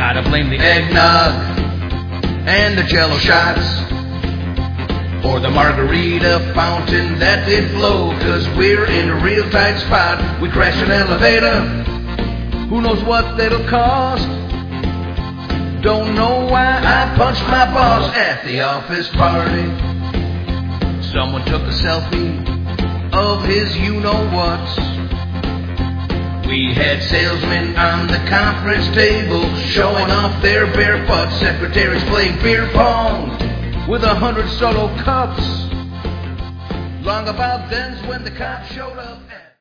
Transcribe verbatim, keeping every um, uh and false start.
gotta blame the eggnog and the jello shots, or the margarita fountain that did flow, cause we're in a real tight spot. We crashed an elevator, who knows what that'll cost. Don't know why I punched my boss at the office party. Someone took a selfie of his you-know-whats. We had salesmen on the conference table showing off their bare butts. Secretaries playing beer pong with a hundred solo cups. Long about then's when the cops showed up.